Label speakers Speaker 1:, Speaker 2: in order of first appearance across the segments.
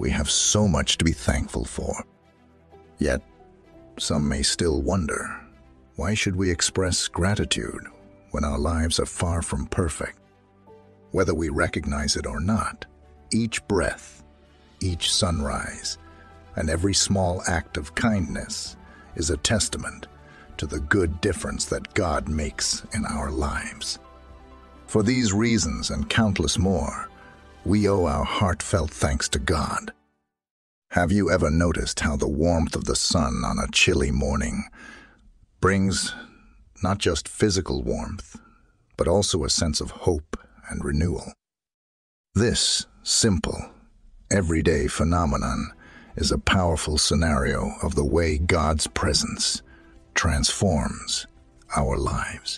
Speaker 1: We have so much to be thankful for. Yet, some may still wonder, why should we express gratitude when our lives are far from perfect? Whether we recognize it or not, each breath, each sunrise, and every small act of kindness is a testament to the good difference that God makes in our lives. For these reasons and countless more, we owe our heartfelt thanks to God. Have you ever noticed how the warmth of the sun on a chilly morning brings not just physical warmth, but also a sense of hope and renewal? This simple, everyday phenomenon is a powerful scenario of the way God's presence transforms our lives.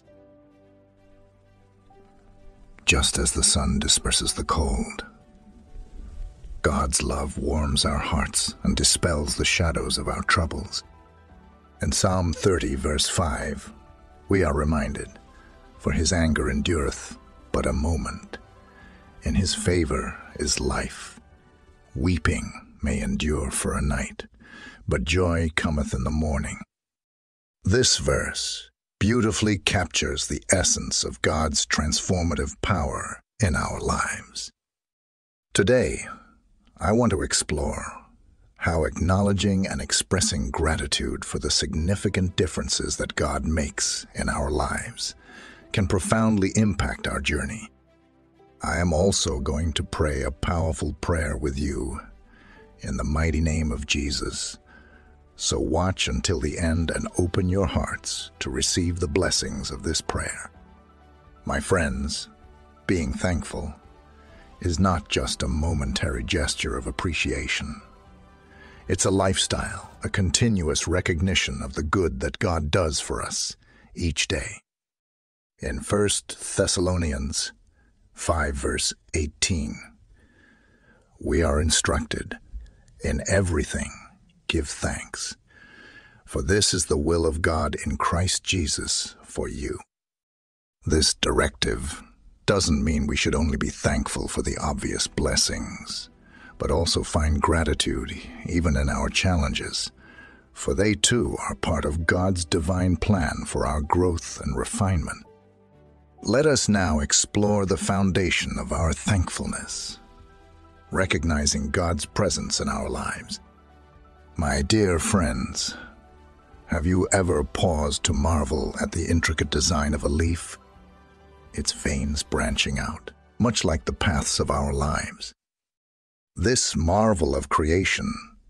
Speaker 1: Just as the sun disperses the cold, God's love warms our hearts and dispels the shadows of our troubles. In Psalm 30, verse 5, we are reminded, "For his anger endureth but a moment. In his favor is life. Weeping may endure for a night, but joy cometh in the morning." This verse beautifully captures the essence of God's transformative power in our lives. Today, I want to explore how acknowledging and expressing gratitude for the significant differences that God makes in our lives can profoundly impact our journey. I am also going to pray a powerful prayer with you in the mighty name of Jesus. So watch until the end and open your hearts to receive the blessings of this prayer. My friends, being thankful is not just a momentary gesture of appreciation. It's a lifestyle, a continuous recognition of the good that God does for us each day. In 1 Thessalonians 5, verse 18, we are instructed, "In everything give thanks, for this is the will of God in Christ Jesus for you." This directive doesn't mean we should only be thankful for the obvious blessings, but also find gratitude even in our challenges, for they too are part of God's divine plan for our growth and refinement. Let us now explore the foundation of our thankfulness, recognizing God's presence in our lives. My dear friends, have you ever paused to marvel at the intricate design of a leaf? Its veins branching out, much like the paths of our lives. This marvel of creation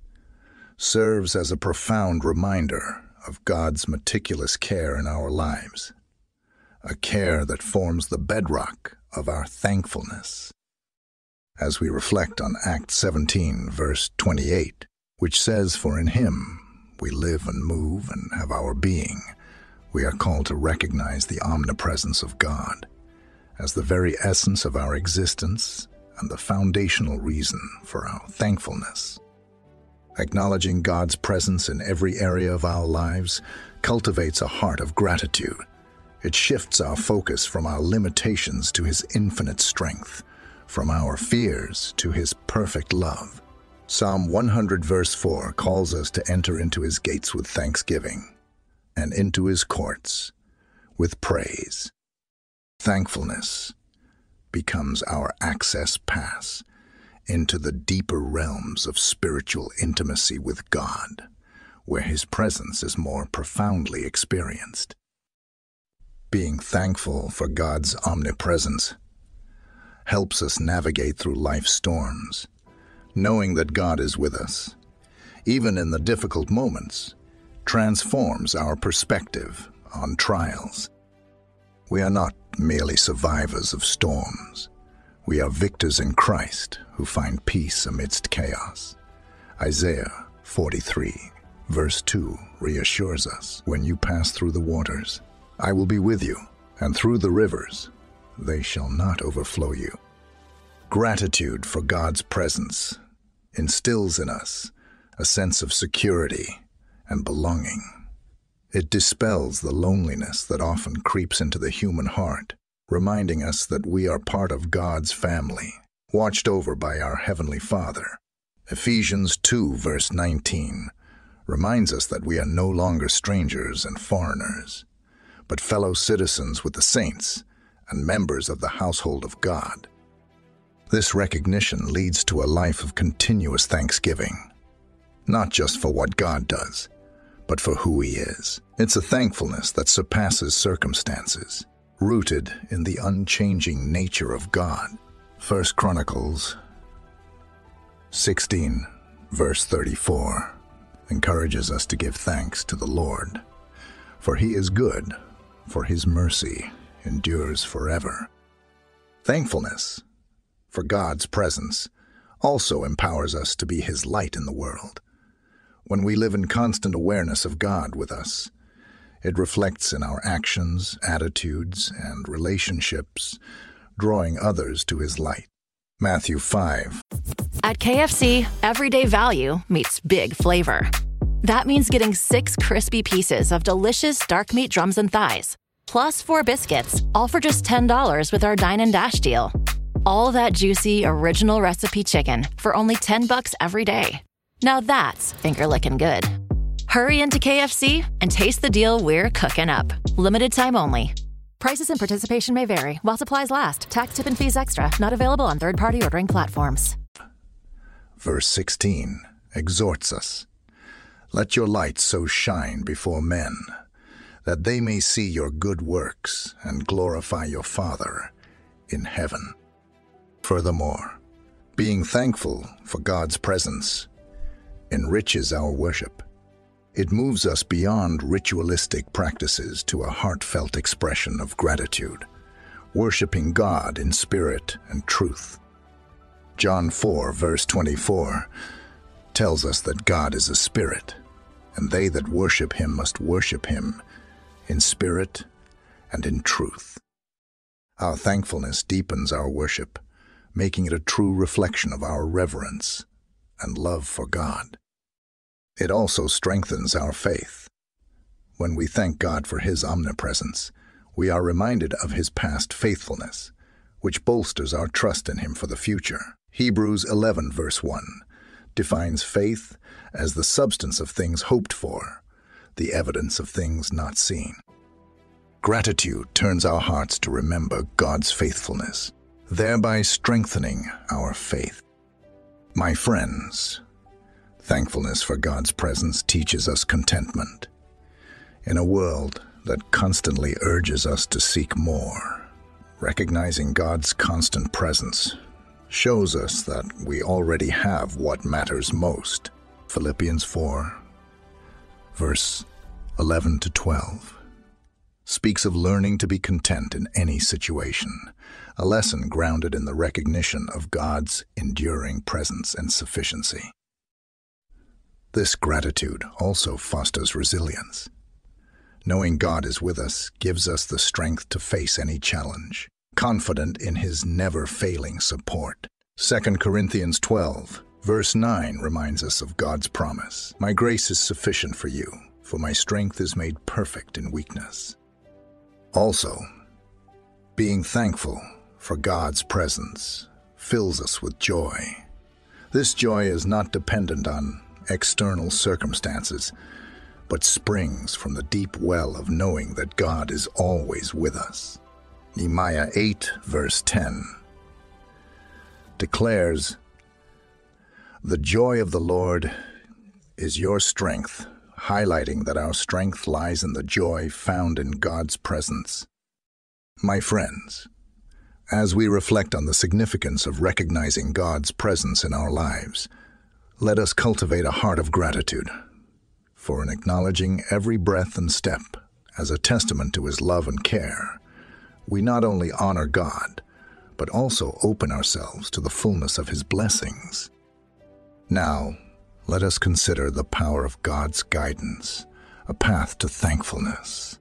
Speaker 1: serves as a profound reminder of God's meticulous care in our lives, a care that forms the bedrock of our thankfulness. As we reflect on Acts 17, verse 28, which says, "For in him we live and move and have our being," we are called to recognize the omnipresence of God as the very essence of our existence and the foundational reason for our thankfulness. Acknowledging God's presence in every area of our lives cultivates a heart of gratitude. It shifts our focus from our limitations to his infinite strength, from our fears to his perfect love. Psalm 100 verse 4 calls us to enter into his gates with thanksgiving and into his courts with praise. Thankfulness becomes our access pass into the deeper realms of spiritual intimacy with God, where his presence is more profoundly experienced. Being thankful for God's omnipresence helps us navigate through life's storms. Knowing that God is with us, even in the difficult moments, transforms our perspective on trials. We are not merely survivors of storms. We are victors in Christ who find peace amidst chaos. Isaiah 43, verse 2 reassures us, "When you pass through the waters, I will be with you, and through the rivers, they shall not overflow you." Gratitude for God's presence instills in us a sense of security and belonging. It dispels the loneliness that often creeps into the human heart, reminding us that we are part of God's family, watched over by our Heavenly Father. Ephesians 2, verse 19, reminds us that we are no longer strangers and foreigners, but fellow citizens with the saints and members of the household of God. This recognition leads to a life of continuous thanksgiving, not just for what God does, but for who He is. It's a thankfulness that surpasses circumstances, rooted in the unchanging nature of God. 1 Chronicles 16, verse 34, encourages us to give thanks to the Lord, for He is good, for His mercy endures forever. Thankfulness for God's presence also empowers us to be His light in the world. When we live in constant awareness of God with us, it reflects in our actions, attitudes, and relationships, drawing others to His light. Matthew 5.
Speaker 2: At KFC, everyday value meets big flavor. That means getting 6 crispy pieces of delicious dark meat drums and thighs, plus 4 biscuits, all for just $10 with our Dine and Dash deal. All that juicy, original recipe chicken for only $10 every day. Now that's finger-licking good. Hurry into KFC and taste the deal we're cooking up. Limited time only. Prices and participation may vary while supplies last. Tax, tip, and fees extra. Not available on third-party ordering platforms.
Speaker 1: Verse 16 exhorts us, "Let your light so shine before men, that they may see your good works and glorify your Father in heaven." Furthermore, being thankful for God's presence enriches our worship. It moves us beyond ritualistic practices to a heartfelt expression of gratitude, worshiping God in spirit and truth. John 4, verse 24, tells us that God is a spirit, and they that worship Him must worship Him in spirit and in truth. Our thankfulness deepens our worship, making it a true reflection of our reverence and love for God. It also strengthens our faith. When we thank God for His omnipresence, we are reminded of His past faithfulness, which bolsters our trust in Him for the future. Hebrews 11, verse 1, defines faith as the substance of things hoped for, the evidence of things not seen. Gratitude turns our hearts to remember God's faithfulness, thereby strengthening our faith. My friends, thankfulness for God's presence teaches us contentment. In a world that constantly urges us to seek more, recognizing God's constant presence shows us that we already have what matters most. Philippians 4, verse 11 to 12, speaks of learning to be content in any situation, a lesson grounded in the recognition of God's enduring presence and sufficiency. This gratitude also fosters resilience. Knowing God is with us gives us the strength to face any challenge, confident in His never-failing support. 2 Corinthians 12, verse 9 reminds us of God's promise, "My grace is sufficient for you, for my strength is made perfect in weakness." Also, being thankful for God's presence fills us with joy. This joy is not dependent on external circumstances, but springs from the deep well of knowing that God is always with us. Nehemiah 8, verse 10 declares, "The joy of the Lord is your strength," highlighting that our strength lies in the joy found in God's presence. My friends, as we reflect on the significance of recognizing God's presence in our lives, let us cultivate a heart of gratitude for in acknowledging every breath and step as a testament to His love and care. We not only honor God, but also open ourselves to the fullness of His blessings. Now, let us consider the power of God's guidance, a path to thankfulness.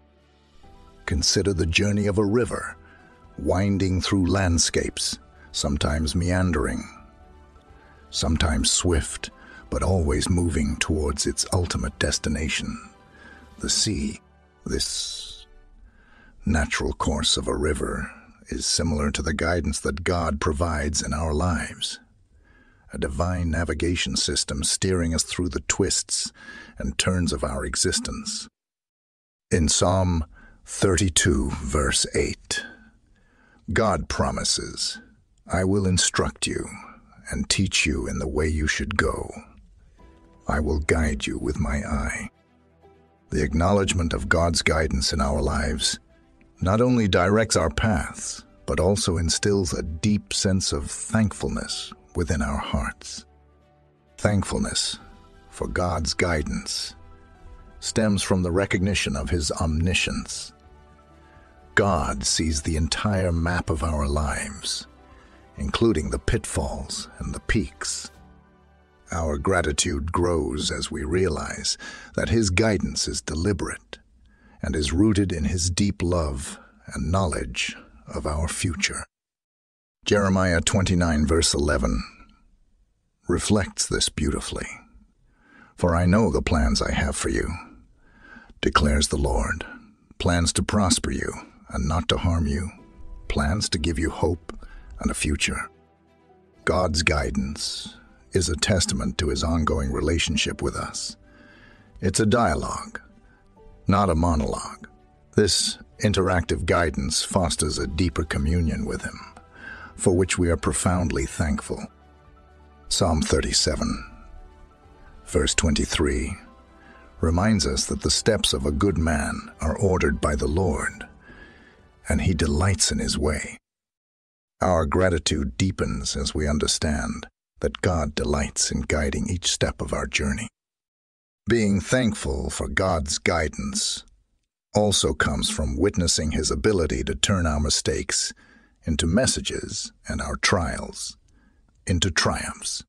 Speaker 1: Consider the journey of a river, winding through landscapes, sometimes meandering, sometimes swift, but always moving towards its ultimate destination, the sea. This natural course of a river is similar to the guidance that God provides in our lives. a divine navigation system steering us through the twists and turns of our existence. In Psalm 32, verse 8, God promises, "I will instruct you and teach you in the way you should go. I will guide you with my eye." The acknowledgement of God's guidance in our lives not only directs our paths, but also instills a deep sense of thankfulness within our hearts. Thankfulness for God's guidance stems from the recognition of His omniscience. God sees the entire map of our lives, including the pitfalls and the peaks. Our gratitude grows as we realize that His guidance is deliberate and is rooted in His deep love and knowledge of our future. Jeremiah 29, verse 11 reflects this beautifully. "For I know the plans I have for you, declares the Lord, plans to prosper you and not to harm you, plans to give you hope and a future." God's guidance is a testament to His ongoing relationship with us. It's a dialogue, not a monologue. This interactive guidance fosters a deeper communion with Him, for which we are profoundly thankful. Psalm 37, verse 23, reminds us that the steps of a good man are ordered by the Lord, and He delights in His way. Our gratitude deepens as we understand that God delights in guiding each step of our journey. Being thankful for God's guidance also comes from witnessing His ability to turn our mistakes into messages and our trials into triumphs.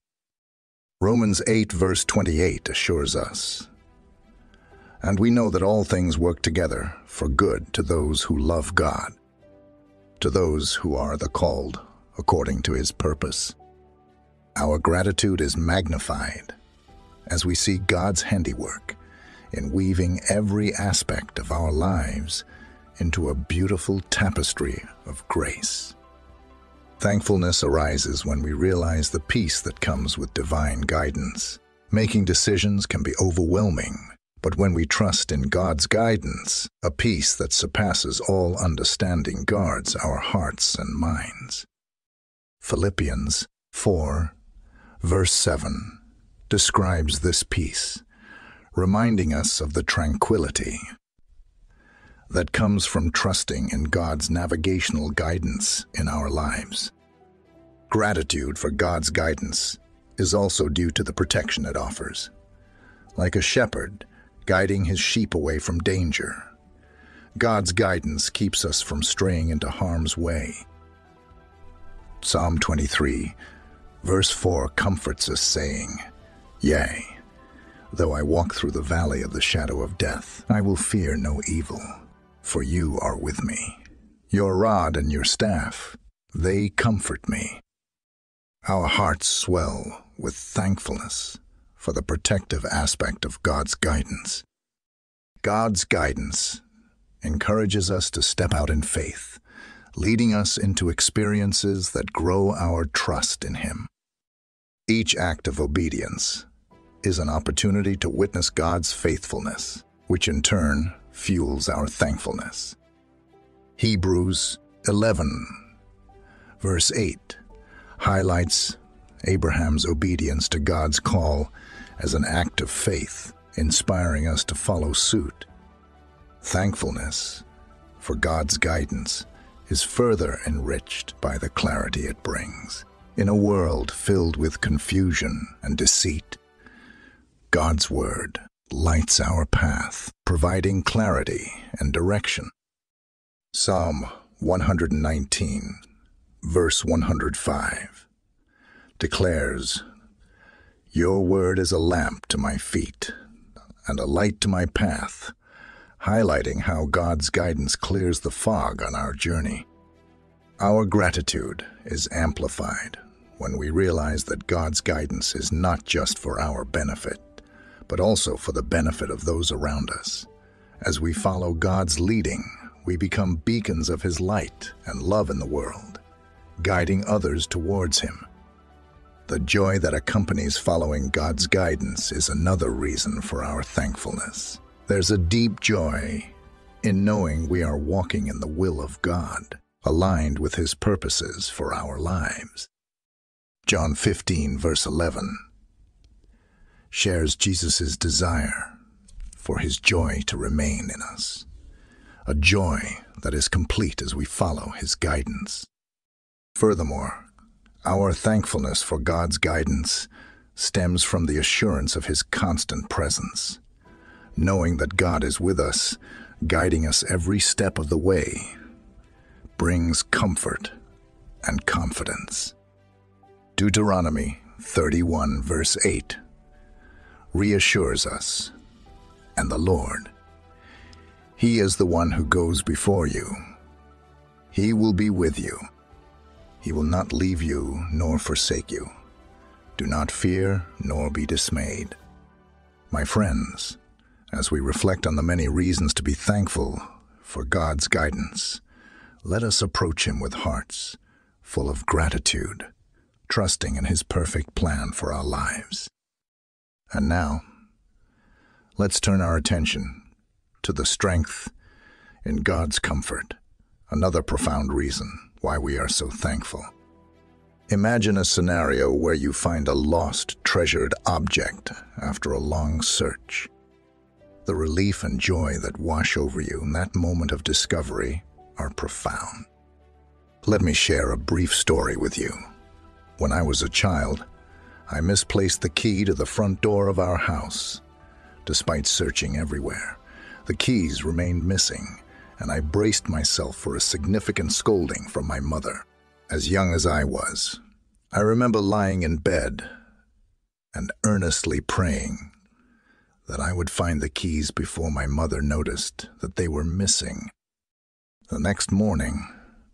Speaker 1: Romans 8, verse 28 assures us, "And we know that all things work together for good to those who love God, to those who are the called according to His purpose." Our gratitude is magnified as we see God's handiwork in weaving every aspect of our lives into a beautiful tapestry of grace. Thankfulness arises when we realize the peace that comes with divine guidance. Making decisions can be overwhelming, but when we trust in God's guidance, a peace that surpasses all understanding guards our hearts and minds. Philippians 4, verse 7 describes this peace, reminding us of the tranquility that comes from trusting in God's navigational guidance in our lives. Gratitude for God's guidance is also due to the protection it offers. Like a shepherd guiding his sheep away from danger, God's guidance keeps us from straying into harm's way. Psalm 23, verse 4 comforts us, saying, "Yea, though I walk through the valley of the shadow of death, I will fear no evil, for you are with me. Your rod and your staff, they comfort me." Our hearts swell with thankfulness for the protective aspect of God's guidance. God's guidance encourages us to step out in faith, leading us into experiences that grow our trust in Him. Each act of obedience is an opportunity to witness God's faithfulness, which in turn fuels our thankfulness. Hebrews 11, verse 8, highlights Abraham's obedience to God's call as an act of faith, inspiring us to follow suit. Thankfulness for God's guidance is further enriched by the clarity it brings. In a world filled with confusion and deceit, God's Word lights our path, providing clarity and direction. Psalm 119, verse 105, declares, "Your word is a lamp to my feet and a light to my path," highlighting how God's guidance clears the fog on our journey. Our gratitude is amplified when we realize that God's guidance is not just for our benefit, but also for the benefit of those around us. As we follow God's leading, we become beacons of His light and love in the world, guiding others towards Him. The joy that accompanies following God's guidance is another reason for our thankfulness. There's a deep joy in knowing we are walking in the will of God, aligned with His purposes for our lives. John 15, verse 11, shares Jesus' desire for His joy to remain in us, a joy that is complete as we follow His guidance. Furthermore, our thankfulness for God's guidance stems from the assurance of His constant presence. Knowing that God is with us, guiding us every step of the way, brings comfort and confidence. Deuteronomy 31, verse 8, reassures us, and the Lord, He is the one who goes before you. He will be with you. He will not leave you nor forsake you. Do not fear nor be dismayed. My friends, as we reflect on the many reasons to be thankful for God's guidance, let us approach Him with hearts full of gratitude, trusting in His perfect plan for our lives. And now, let's turn our attention to the strength in God's comfort, another profound reason why we are so thankful. Imagine a scenario where you find a lost, treasured object after a long search. The relief and joy that wash over you in that moment of discovery are profound. Let me share a brief story with you. When I was a child, I misplaced the key to the front door of our house. Despite searching everywhere, the keys remained missing, and I braced myself for a significant scolding from my mother. As young as I was, I remember lying in bed and earnestly praying that I would find the keys before my mother noticed that they were missing. The next morning,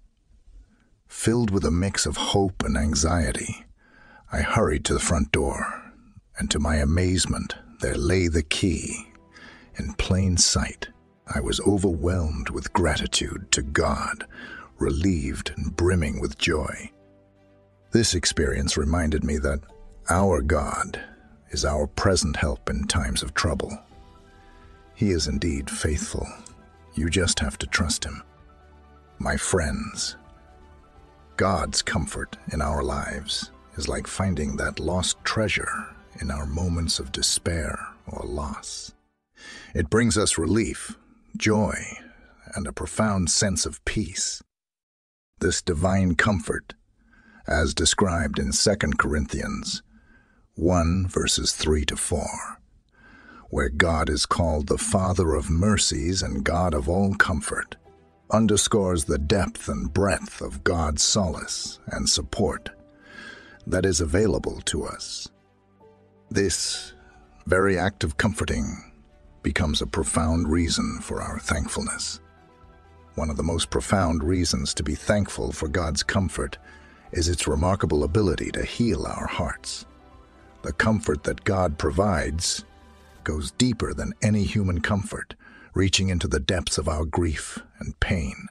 Speaker 1: filled with a mix of hope and anxiety, I hurried to the front door, and to my amazement, there lay the key in plain sight. I was overwhelmed with gratitude to God, relieved and brimming with joy. This experience reminded me that our God is our present help in times of trouble. He is indeed faithful. You just have to trust Him. My friends, God's comfort in our lives is like finding that lost treasure in our moments of despair or loss. It brings us relief, joy, and a profound sense of peace. This divine comfort, as described in 2 Corinthians 1, verses 3-4, where God is called the Father of mercies and God of all comfort, underscores the depth and breadth of God's solace and support that is available to us. This very act of comforting becomes a profound reason for our thankfulness. One of the most profound reasons to be thankful for God's comfort is its remarkable ability to heal our hearts. The comfort that God provides goes deeper than any human comfort, reaching into the depths of our grief and pain.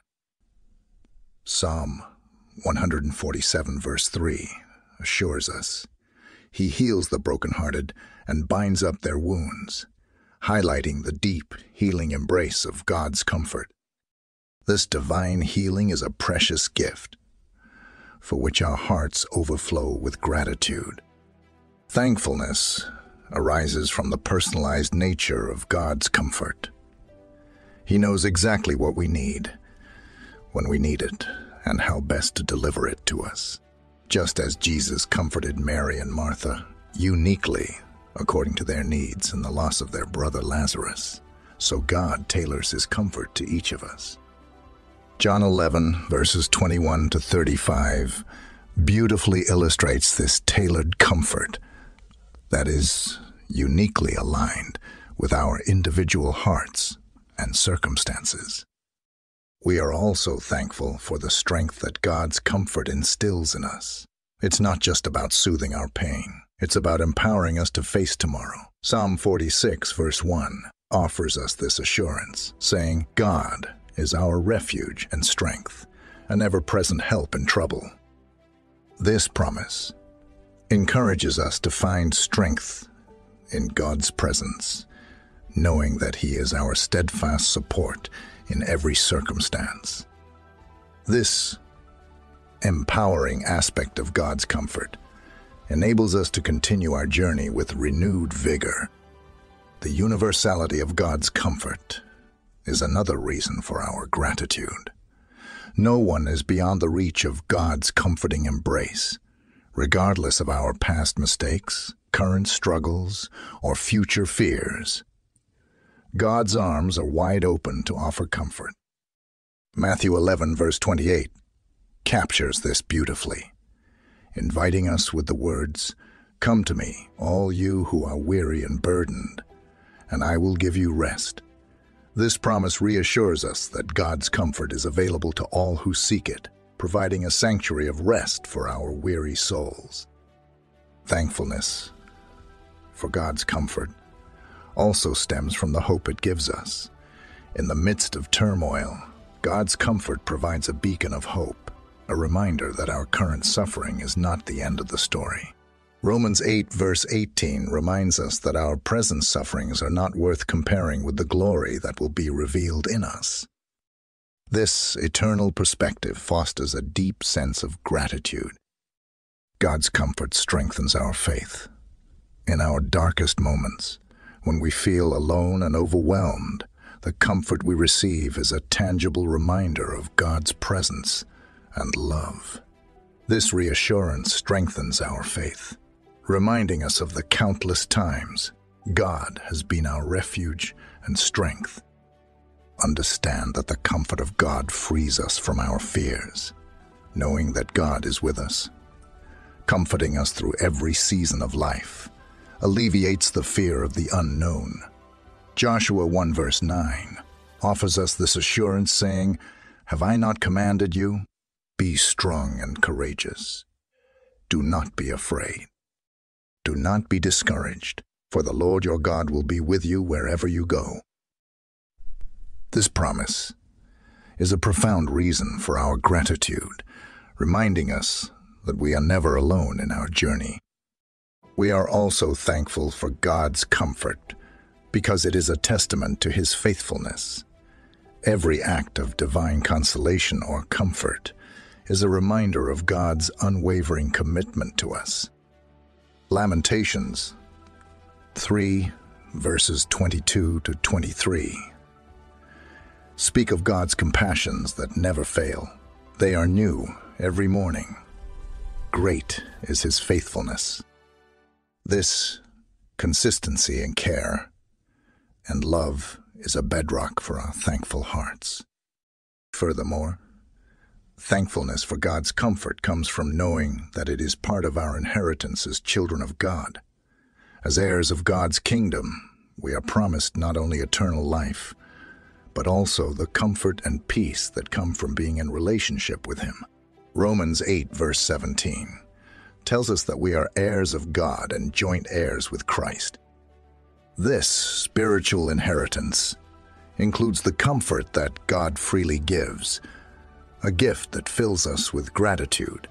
Speaker 1: Psalm 147, verse 3 assures us, He heals the brokenhearted and binds up their wounds, highlighting the deep, healing embrace of God's comfort. This divine healing is a precious gift, for which our hearts overflow with gratitude. Thankfulness arises from the personalized nature of God's comfort. He knows exactly what we need, when we need it, and how best to deliver it to us. Just as Jesus comforted Mary and Martha uniquely according to their needs and the loss of their brother Lazarus, so God tailors His comfort to each of us. John 11, verses 21-35, beautifully illustrates this tailored comfort that is uniquely aligned with our individual hearts and circumstances. We are also thankful for the strength that God's comfort instills in us. It's not just about soothing our pain. It's about empowering us to face tomorrow. Psalm 46, verse 1, offers us this assurance, saying, God is our refuge and strength, an ever-present help in trouble. This promise encourages us to find strength in God's presence, knowing that He is our steadfast support in every circumstance. This empowering aspect of God's comfort enables us to continue our journey with renewed vigor. The universality of God's comfort is another reason for our gratitude. No one is beyond the reach of God's comforting embrace, regardless of our past mistakes, current struggles, or future fears. God's arms are wide open to offer comfort. Matthew 11, verse 28, captures this beautifully, inviting us with the words, "Come to me, all you who are weary and burdened, and I will give you rest." This promise reassures us that God's comfort is available to all who seek it, providing a sanctuary of rest for our weary souls. Thankfulness for God's comfort also stems from the hope it gives us. In the midst of turmoil, God's comfort provides a beacon of hope, a reminder that our current suffering is not the end of the story. Romans 8, verse 18 reminds us that our present sufferings are not worth comparing with the glory that will be revealed in us. This eternal perspective fosters a deep sense of gratitude. God's comfort strengthens our faith. In our darkest moments, when we feel alone and overwhelmed, the comfort we receive is a tangible reminder of God's presence and love. This reassurance strengthens our faith, reminding us of the countless times God has been our refuge and strength. Understand that the comfort of God frees us from our fears, knowing that God is with us, comforting us through every season of life, alleviates the fear of the unknown. Joshua 1, verse 9 offers us this assurance, saying, "Have I not commanded you? Be strong and courageous. Do not be afraid. Do not be discouraged, for the Lord your God will be with you wherever you go." This promise is a profound reason for our gratitude, reminding us that we are never alone in our journey. We are also thankful for God's comfort because it is a testament to His faithfulness. Every act of divine consolation or comfort is a reminder of God's unwavering commitment to us. Lamentations 3, verses 22 to 23 speak of God's compassions that never fail. They are new every morning. Great is His faithfulness. This consistency in care and love is a bedrock for our thankful hearts. Furthermore, thankfulness for God's comfort comes from knowing that it is part of our inheritance as children of God. As heirs of God's kingdom, we are promised not only eternal life, but also the comfort and peace that come from being in relationship with Him. Romans 8, verse 17 tells us that we are heirs of God and joint heirs with Christ. This spiritual inheritance includes the comfort that God freely gives, a gift that fills us with gratitude.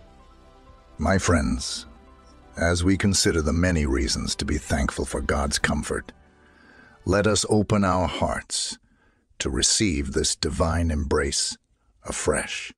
Speaker 1: My friends, as we consider the many reasons to be thankful for God's comfort, let us open our hearts to receive this divine embrace afresh.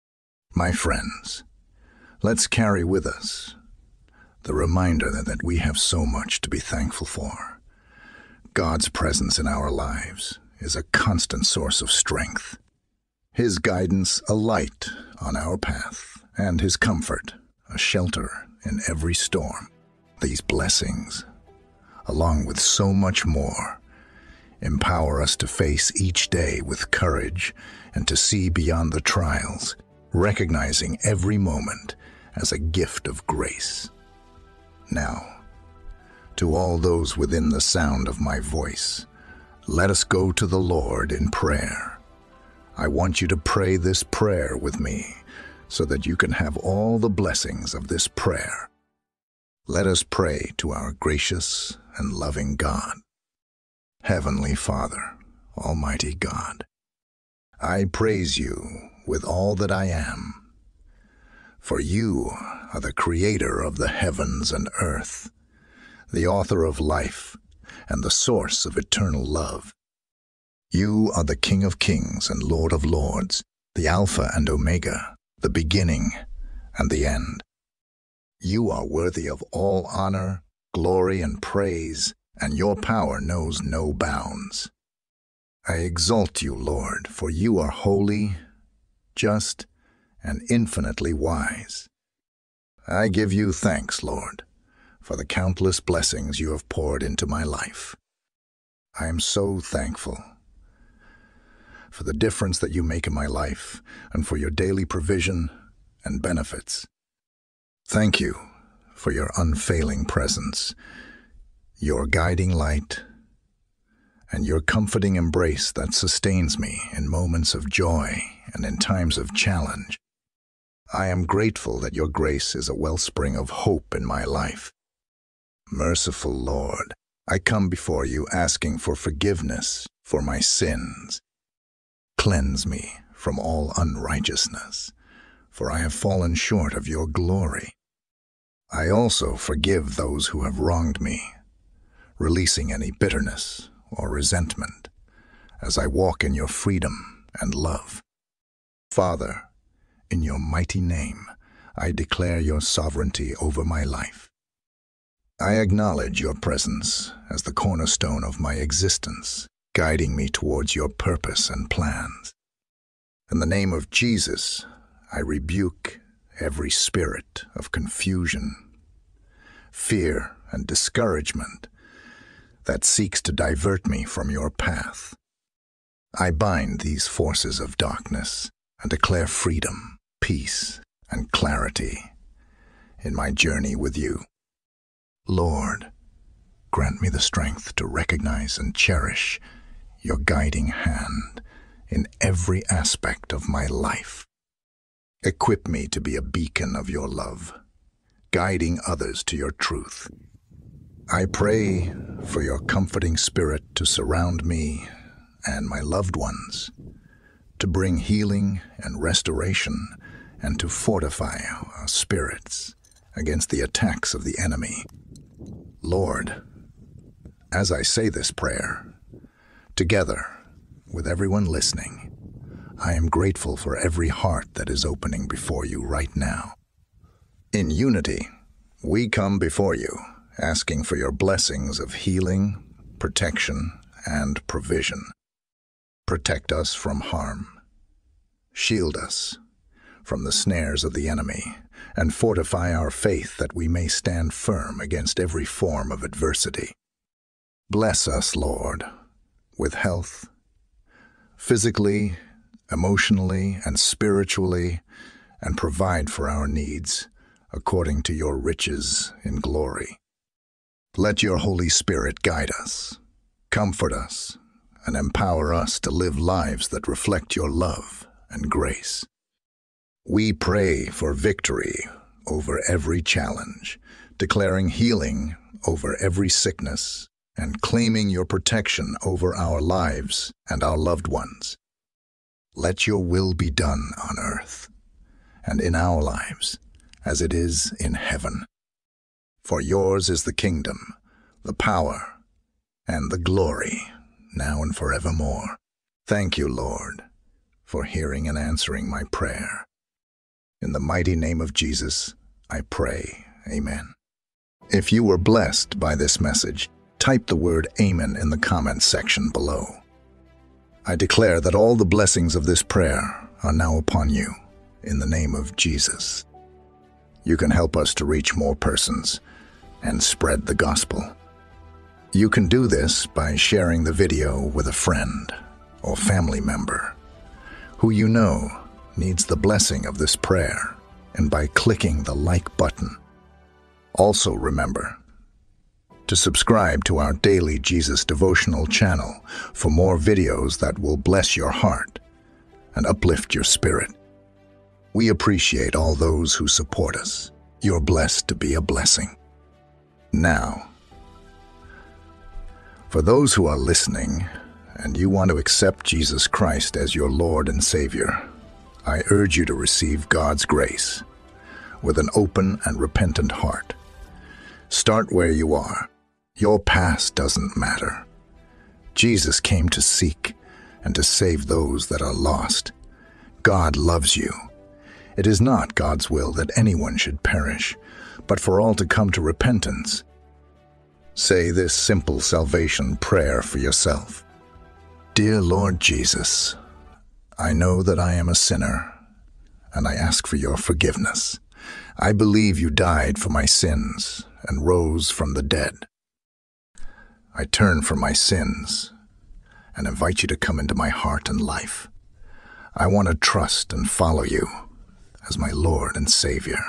Speaker 1: My friends, let's carry with us the reminder that we have so much to be thankful for. God's presence in our lives is a constant source of strength, His guidance a light on our path, and His comfort a shelter in every storm. These blessings, along with so much more, empower us to face each day with courage and to see beyond the trials, recognizing every moment as a gift of grace. Now, to all those within the sound of my voice, let us go to the Lord in prayer. I want you to pray this prayer with me so that you can have all the blessings of this prayer. Let us pray to our gracious and loving God. Heavenly Father, Almighty God, I praise you with all that I am. For you are the creator of the heavens and earth, the author of life, and the source of eternal love. You are the King of kings and Lord of lords, the Alpha and Omega, the beginning and the end. You are worthy of all honor, glory, and praise, and your power knows no bounds. I exalt you, Lord, for you are holy, just, and infinitely wise. I give you thanks, Lord, for the countless blessings you have poured into my life. I am so thankful for the difference that you make in my life and for your daily provision and benefits. Thank you for your unfailing presence, your guiding light, and your comforting embrace that sustains me in moments of joy and in times of challenge. I am grateful that your grace is a wellspring of hope in my life. Merciful Lord, I come before you asking for forgiveness for my sins. Cleanse me from all unrighteousness, for I have fallen short of your glory. I also forgive those who have wronged me, releasing any bitterness or resentment as I walk in your freedom and love. Father, in your mighty name, I declare your sovereignty over my life. I acknowledge your presence as the cornerstone of my existence, guiding me towards your purpose and plans. In the name of Jesus, I rebuke every spirit of confusion, fear, and discouragement that seeks to divert me from your path. I bind these forces of darkness and declare freedom, peace, and clarity in my journey with you. Lord, grant me the strength to recognize and cherish your guiding hand in every aspect of my life. Equip me to be a beacon of your love, guiding others to your truth. I pray for your comforting spirit to surround me and my loved ones, to bring healing and restoration, and to fortify our spirits against the attacks of the enemy. Lord, as I say this prayer, together with everyone listening, I am grateful for every heart that is opening before you right now. In unity, we come before you, asking for your blessings of healing, protection, and provision. Protect us from harm. Shield us from the snares of the enemy, and fortify our faith that we may stand firm against every form of adversity. Bless us, Lord, with health, physically, emotionally, and spiritually, and provide for our needs according to your riches in glory. Let your Holy Spirit guide us, comfort us, and empower us to live lives that reflect your love and grace. We pray for victory over every challenge, declaring healing over every sickness, and claiming your protection over our lives and our loved ones. Let your will be done on earth and in our lives as it is in heaven. For yours is the kingdom, the power, and the glory, now and forevermore. Thank you, Lord, for hearing and answering my prayer. In the mighty name of Jesus, I pray, amen. If you were blessed by this message, type the word amen in the comments section below. I declare that all the blessings of this prayer are now upon you, in the name of Jesus. You can help us to reach more persons and spread the gospel. You can do this by sharing the video with a friend or family member who you know needs the blessing of this prayer, and by clicking the like button. Also remember to subscribe to our daily Jesus devotional channel for more videos that will bless your heart and uplift your spirit. We appreciate all those who support us. You're blessed to be a blessing. Now, for those who are listening and you want to accept Jesus Christ as your Lord and Savior, I urge you to receive God's grace, with an open and repentant heart. Start where you are. Your past doesn't matter. Jesus came to seek and to save those that are lost. God loves you. It is not God's will that anyone should perish, but for all to come to repentance. Say this simple salvation prayer for yourself. Dear Lord Jesus, I know that I am a sinner, and I ask for your forgiveness. I believe you died for my sins and rose from the dead. I turn from my sins and invite you to come into my heart and life. I want to trust and follow you as my Lord and Savior.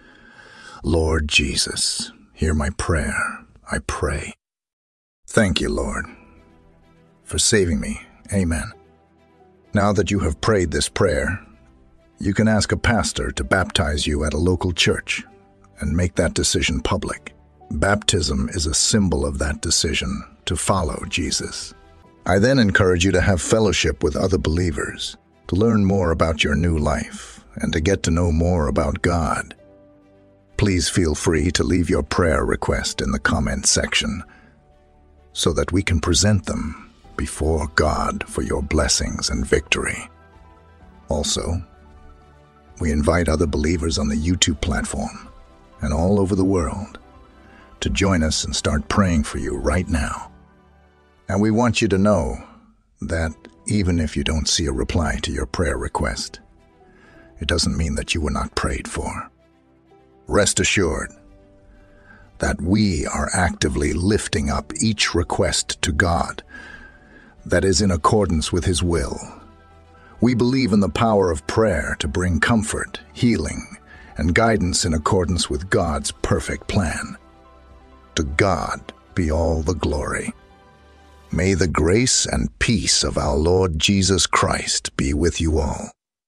Speaker 1: Lord Jesus, hear my prayer, I pray. Thank you, Lord, for saving me. Amen. Now that you have prayed this prayer, you can ask a pastor to baptize you at a local church and make that decision public. Baptism is a symbol of that decision to follow Jesus. I then encourage you to have fellowship with other believers, to learn more about your new life, and to get to know more about God. Please feel free to leave your prayer request in the comment section so that we can present them before God for your blessings and victory. Also, we invite other believers on the YouTube platform and all over the world to join us and start praying for you right now. And we want you to know that even if you don't see a reply to your prayer request, it doesn't mean that you were not prayed for. Rest assured that we are actively lifting up each request to God that is in accordance with His will. We believe in the power of prayer to bring comfort, healing, and guidance in accordance with God's perfect plan. To God be all the glory. May the grace and peace of our Lord Jesus Christ be with you all.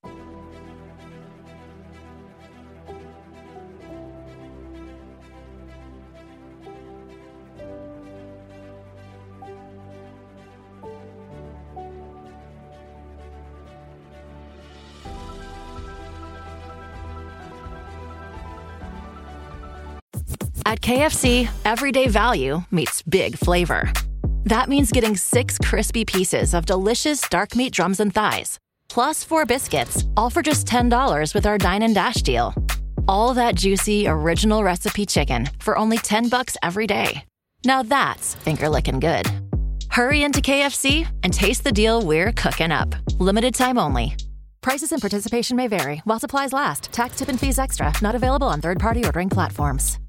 Speaker 2: At KFC, everyday value meets big flavor. That means getting 6 crispy pieces of delicious dark meat drums and thighs, plus 4 biscuits, all for just $10 with our Dine and Dash deal. All that juicy, original recipe chicken for only $10 every day. Now that's finger-licking good. Hurry into KFC and taste the deal we're cooking up. Limited time only. Prices and participation may vary while supplies last. Tax, tip, and fees extra. Not available on third-party ordering platforms.